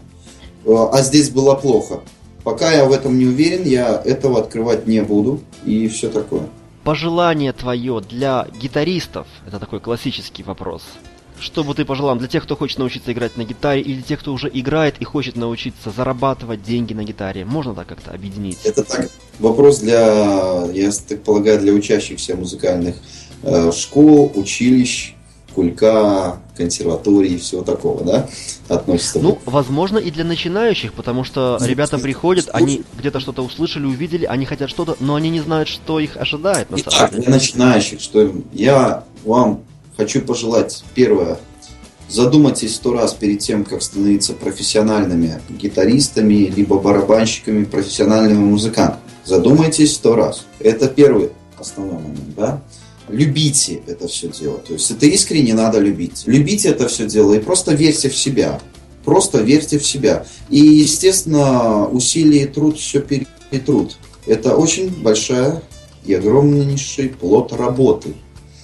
а здесь было плохо. Пока я в этом не уверен, я этого открывать не буду и все такое. Пожелание твое для гитаристов, это такой классический вопрос. Что бы ты пожелал для тех, кто хочет научиться играть на гитаре, или тех, кто уже играет и хочет научиться зарабатывать деньги на гитаре? Можно так как-то объединить? Это так, вопрос для, я так полагаю, для учащихся музыкальных э, школ, училищ, кулька, консерватории и всего такого, да, относится? Ну, возможно, и для начинающих, потому что ну, ребята приходят, они где-то что-то услышали, увидели, они хотят что-то, но они не знают, что их ожидает на самом деле. Для начинающих, что я вам хочу пожелать, первое, задумайтесь сто раз перед тем, как становиться профессиональными гитаристами, либо барабанщиками, профессиональными музыкантами. Задумайтесь сто раз. Это первый основной момент, да. Любите это все дело. То есть это искренне надо любить. Любите это все дело и просто верьте в себя. Просто верьте в себя. И, естественно, усилие и труд все перетрут. Это очень большая и огромнейший плод работы,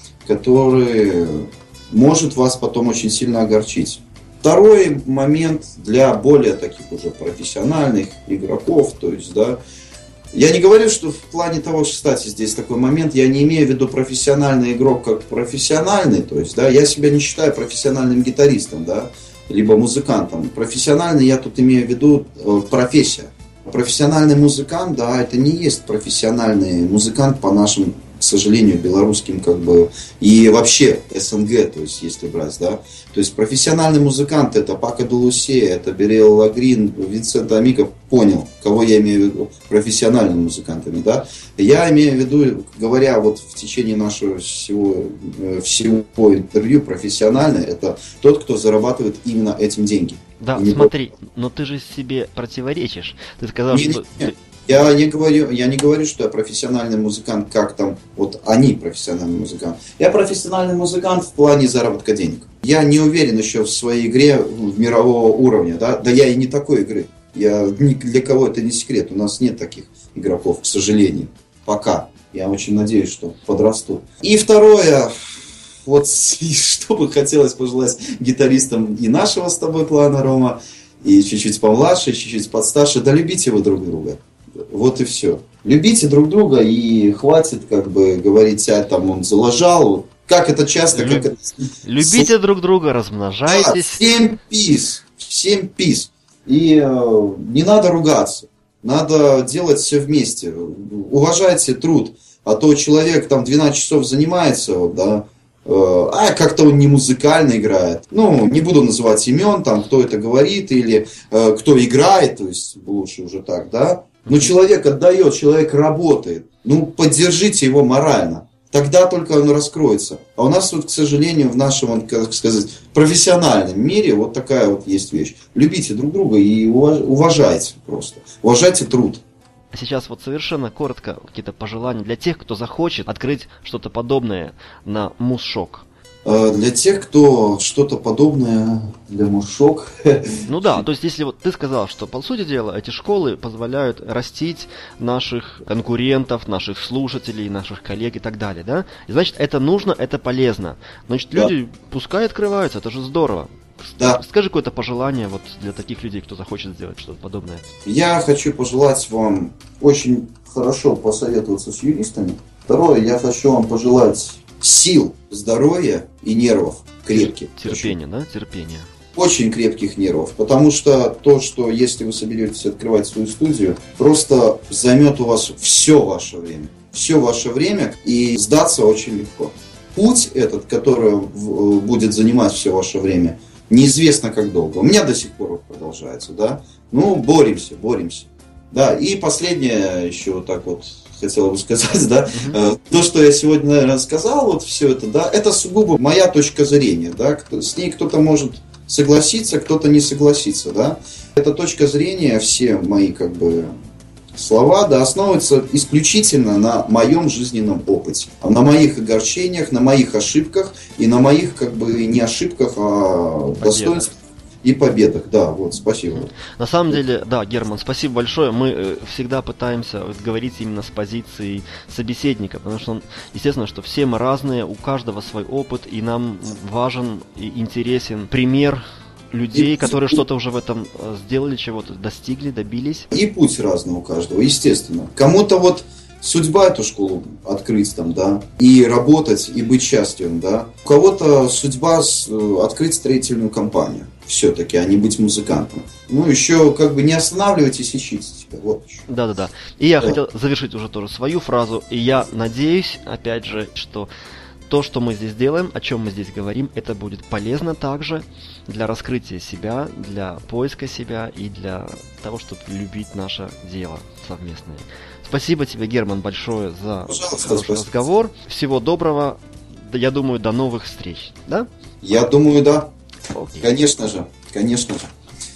который может вас потом очень сильно огорчить. Второй момент для более таких уже профессиональных игроков, то есть, да, я не говорю, что в плане того, что, кстати, здесь такой момент, я не имею в виду профессиональный игрок как профессиональный, то есть, да, я себя не считаю профессиональным гитаристом, да, либо музыкантом. Профессиональный я тут имею в виду э, профессия. Профессиональный музыкант, да, это не есть профессиональный музыкант по нашим, к сожалению, белорусским, как бы, и вообще СНГ, то есть, если брать, да. То есть, профессиональный музыкант — это Пако де Лусе, это Берел Лагрин, Винсент Амиков, понял, кого я имею в виду профессиональными музыкантами, да. Я имею в виду, говоря вот в течение нашего всего, всего интервью, профессиональный — это тот, кто зарабатывает именно этим деньги. Да, не смотри, то... но ты же себе противоречишь. Ты сказал, не, что... Нет. Я не говорю, я не говорю, что я профессиональный музыкант, как там, вот они профессиональный музыкант. Я профессиональный музыкант в плане заработка денег. Я не уверен еще в своей игре в мирового уровня, да, да я и не такой игры. Я, ни для кого это не секрет, у нас нет таких игроков, к сожалению, пока. Я очень надеюсь, что подрастут. И второе, вот что бы хотелось пожелать гитаристам и нашего с тобой плана, Рома, и чуть-чуть помладше, чуть-чуть подстарше, да любите вы друг друга. Вот и все. Любите друг друга, и хватит как бы говорить, а там он залажал, как это часто, Люб... как это... Любите С... друг друга, размножайтесь. Да, всем пис, всем пис. И э, не надо ругаться, надо делать все вместе. Уважайте труд, а то человек там двенадцать часов занимается, вот, да, э, а как-то он не музыкально играет. Ну, не буду называть имен, там, кто это говорит, или э, кто играет, то есть лучше уже так, да. Но человек отдает, человек работает. Ну, поддержите его морально. Тогда только оно раскроется. А у нас вот, к сожалению, в нашем, как сказать, профессиональном мире вот такая вот есть вещь. Любите друг друга и уважайте просто. Уважайте труд. Сейчас вот совершенно коротко какие-то пожелания для тех, кто захочет открыть что-то подобное на Музшок. Для тех, кто что-то подобное для Музшок. Ну да, то есть если вот ты сказал, что по сути дела эти школы позволяют растить наших конкурентов, наших слушателей, наших коллег и так далее, да? И значит, это нужно, это полезно. Значит, люди да. пускай открываются, это же здорово. Да. Скажи какое-то пожелание вот для таких людей, кто захочет сделать что-то подобное. Я хочу пожелать вам очень хорошо посоветоваться с юристами. Второе, я хочу вам пожелать сил, здоровья и нервов крепких. Терпение, да? Терпение. Очень крепких нервов. Потому что то, что если вы соберетесь открывать свою студию, просто займет у вас все ваше время. Все ваше время, и сдаться очень легко. Путь этот, который будет занимать все ваше время, неизвестно как долго. У меня до сих пор продолжается, да. Ну, боремся, боремся. Да, и последнее еще вот так вот хотел бы сказать, да, mm-hmm. то, что я сегодня, наверное, сказал, вот все это, да, это сугубо моя точка зрения, да, с ней кто-то может согласиться, кто-то не согласиться, да. Эта точка зрения, все мои, как бы, слова, да, основываются исключительно на моем жизненном опыте, на моих огорчениях, на моих ошибках и на моих, как бы, не ошибках, а достоинствах. И победах, да, вот, спасибо. На самом деле, да, Герман, спасибо большое. Мы э, всегда пытаемся вот, говорить именно с позиции собеседника, потому что, он, естественно, что все мы разные, у каждого свой опыт, и нам важен и интересен пример людей, и, которые и, что-то уже в этом сделали, чего-то достигли, добились. И путь разный у каждого, естественно. Кому-то вот судьба эту школу открыть там, да, и работать, и быть счастливым, да. У кого-то судьба открыть строительную компанию. Все-таки, а не быть музыкантом. Ну, еще как бы не останавливайтесь, ищите себя. Вот еще. Да-да-да. И я да. хотел завершить уже тоже свою фразу. И я надеюсь, опять же, что то, что мы здесь делаем, о чем мы здесь говорим, это будет полезно также для раскрытия себя, для поиска себя и для того, чтобы любить наше дело совместное. Спасибо тебе, Герман, большое за Пожалуйста, хороший спасибо. разговор. Всего доброго. Я думаю, до новых встреч. Да? Я думаю, да. Okay. Конечно же, конечно же.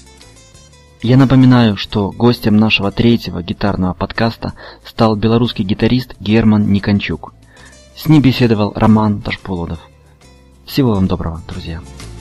Я напоминаю, что гостем нашего третьего гитарного подкаста стал белорусский гитарист Герман Никончук. С ним беседовал Роман Ташполодов. Всего вам доброго, друзья.